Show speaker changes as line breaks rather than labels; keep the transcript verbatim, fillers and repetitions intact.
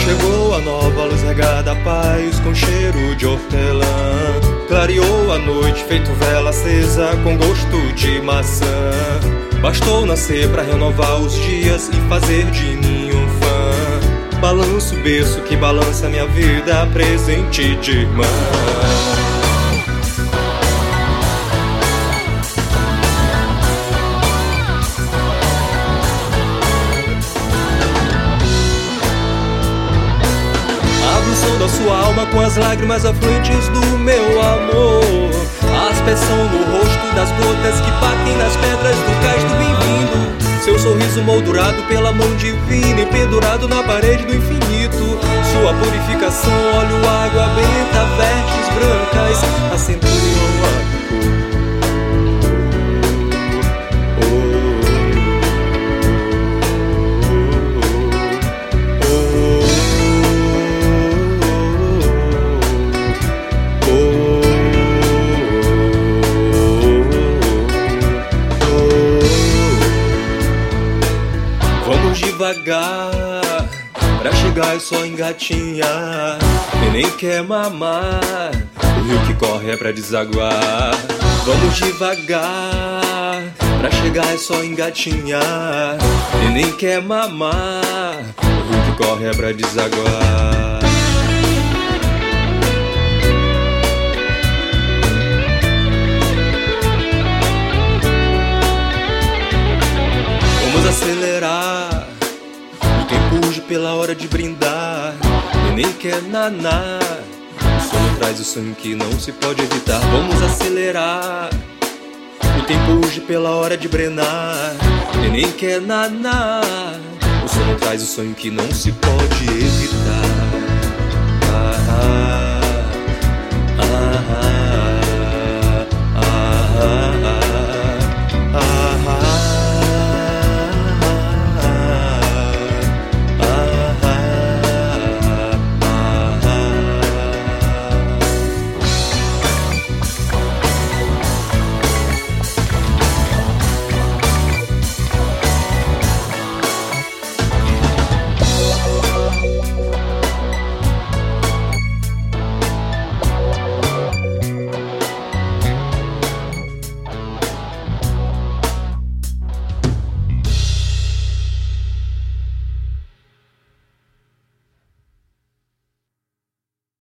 Chegou a nova luz regada a paz com cheiro de hortelã. Clareou a noite feito vela acesa com gosto de maçã. Bastou nascer pra renovar os dias e fazer de mim um fã. Balanço o berço que balança minha vida, presente de irmã. Da sua alma com as lágrimas afluentes do meu amor. A aspersão no rosto das gotas que batem nas pedras do cais do bem-vindo. Seu sorriso moldurado pela mão divina e pendurado na parede do infinito. Sua purificação, óleo, água benta, vestes brancas acenteiam a devagar, pra chegar é só engatinhar. E nem quer mamar, o rio que corre é pra desaguar. Vamos devagar, pra chegar é só engatinhar. E nem quer mamar, o rio que corre é pra desaguar. Vamos acelerar, o tempo urge pela hora de brindar. E nem quer naná, o sono traz o sonho que não se pode evitar. Vamos acelerar, o tempo urge pela hora de brenar. E nem quer naná, o sono traz o sonho que não se pode evitar. Ah, ah, ah, ah.